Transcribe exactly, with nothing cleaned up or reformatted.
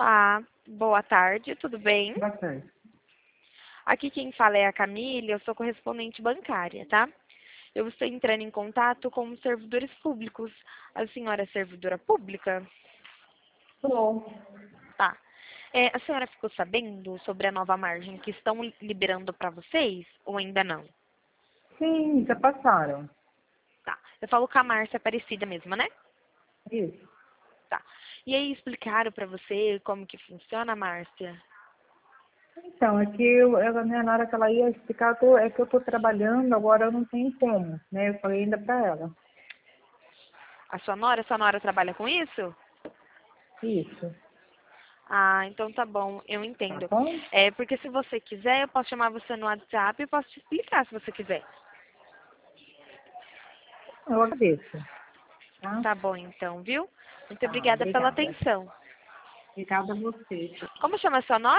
Olá, boa tarde, tudo bem? Boa tarde. Aqui quem fala é a Camille, eu sou correspondente bancária, tá? Eu estou entrando em contato com os servidores públicos. A senhora é servidora pública? Sou. Tá. É, a senhora ficou sabendo sobre a nova margem que estão liberando para vocês ou ainda não? Sim, já passaram. Tá. Eu falo com a Márcia Aparecida mesmo, né? Isso. Tá. E aí explicaram para você como que funciona, Márcia? Então, é que eu, ela, né, na hora que ela ia explicar, eu tô- é que eu estou trabalhando, agora eu não tenho como, né? Eu falei ainda para ela. A sua nora, a sua nora trabalha com isso? Isso. Ah, então tá bom, eu Tá entendo. bom? É, porque se você quiser, eu posso chamar você no WhatsApp e posso te explicar se você quiser. Eu agradeço. Tá? Tá bom então, viu? Muito Tá, obrigada pela obrigada. atenção. Obrigada a você. Como chama a sua nora?